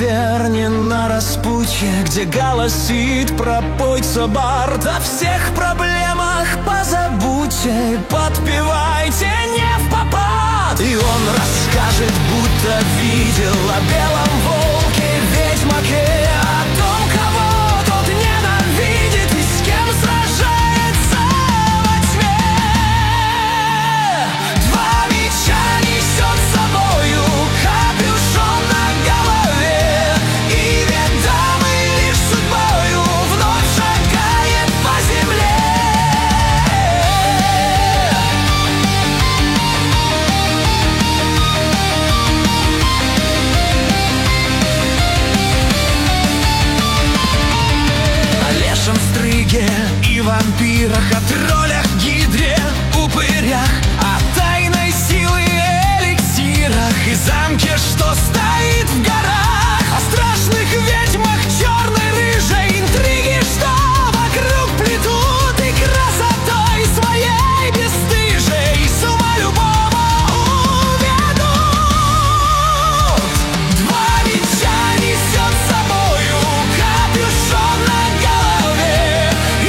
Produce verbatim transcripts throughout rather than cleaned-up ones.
таверне на распутье, где голосит пропойца бард. О всех проблемах позабудьте, подпевайте не впопад. И он расскажет, будто видел о белом волке, ведьмаке, о том, кого тот ненавидит и с кем сражается во тьме. Два меча несет с собою капюшон на голове, и ведомый лишь судьбою вновь шагает по земле. И вампирах, о троллях, гидре, упырях, о тайной силы эликсирах и замке, что стоит в горах, о страшных ведьмах черной, рыжей интриги, что вокруг плетут, и красотой своей бесстыжей с ума любого уведут. Два меча несет с собою капюшон на голове,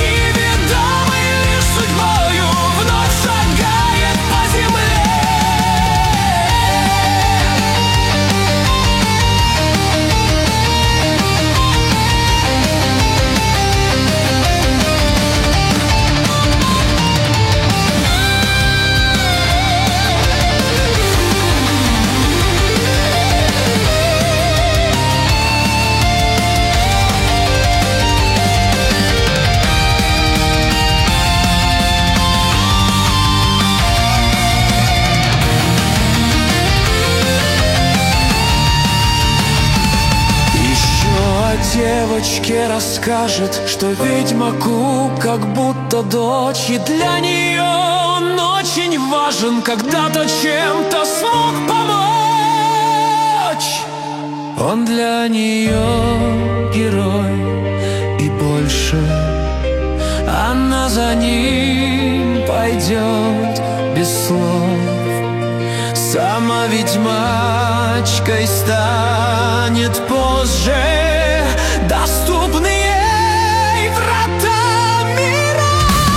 девочке расскажет, что ведьмаку как будто дочь, и для нее он очень важен, когда-то чем-то смог помочь. Он для нее герой и больше, она за ним пойдет без слов. Сама ведьмачкой станет позже, доступны ей врата мира.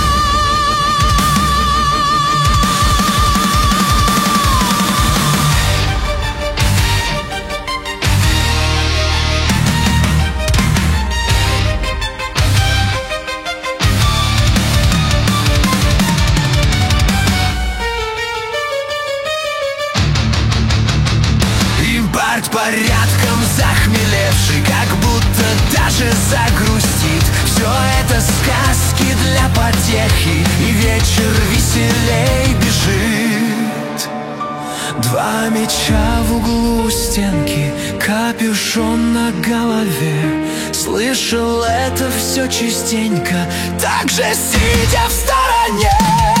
Импарт порядком захмелевший, как будто даже загрустит. Все это сказки для потехи, и вечер веселей бежит. Два меча в углу стенки, капюшон на голове. Слышал это все частенько, так же сидя в стороне.